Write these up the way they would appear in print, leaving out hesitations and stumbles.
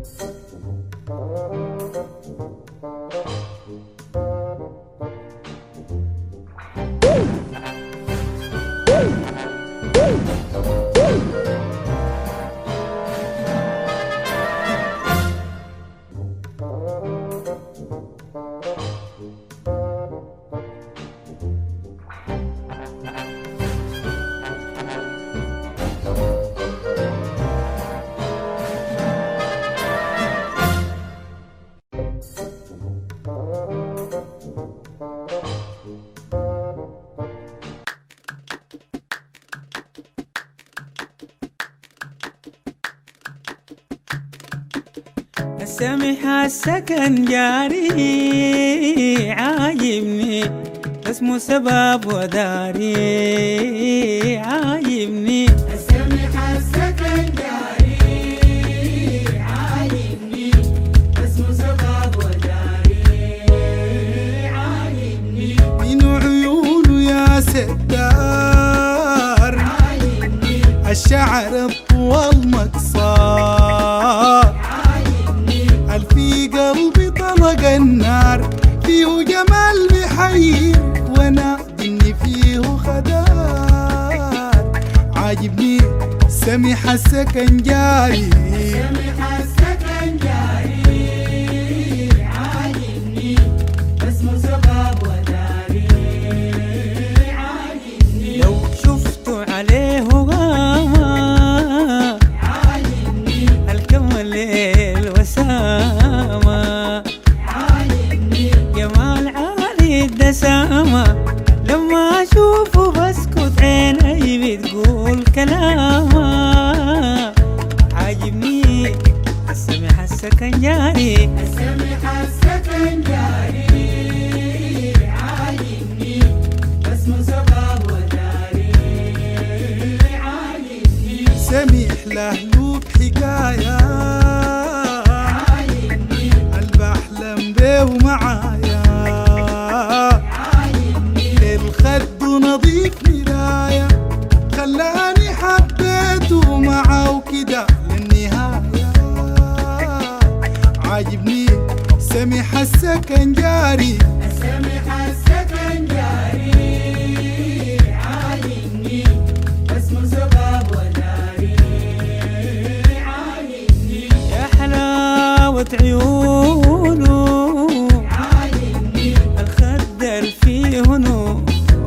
سامح السكن جاري عاجبني، اسمه سباب وداري عاجبني. سامح السكن جاري عاجبني، اسمه سباب وداري عاجبني. من عيونه يا ستار عاجبني، الشعر الطوال مقصار في قلبي طلق النار، فيه جمال بحير وانا اني فيه خدار. عاجبني سامح السكن جاري، سامح السكن جاري عاجبني، اسمه سباب وداري عاجبني. لو شفتوا عليه غامة عاجبني، الكمل الوسامة عاجبني. جمال عالي الدسامة، لما أشوفه بسكت عيني بتقول كلامة. عاجبني السمح السكن جاري، سامح السكن جاري عاجبني، اسمه سباب وداري عاجبني. سميح له حكاية عاجبني، البحلم بيه معايا. عاجبني، الخد نظيف مراية، خلاني حبيته معاه وكده للنهاية. عاجبني سامح السكن جاري، سامح السكن جاري عاجبني، اسمه سباب وداري عاجبني. يا حلاوة عيونه عاجبني، الخد فيه نور،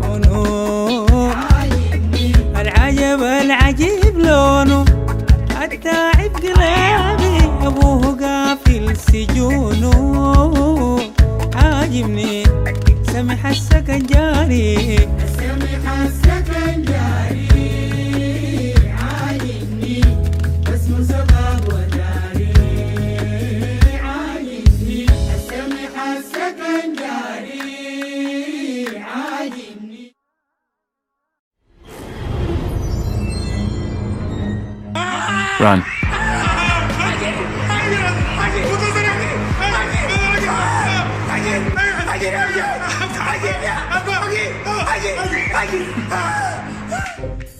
عاجبني، العجب العجيب لونه، التاعب قلبي أبوه قافل سجونه. عاجبني سامح السكن جاري، سامح السكن جاري عاجبني، اسمه سباب وداري عاجبني. سامح السكن جاري عاجبني. Run. Aquí.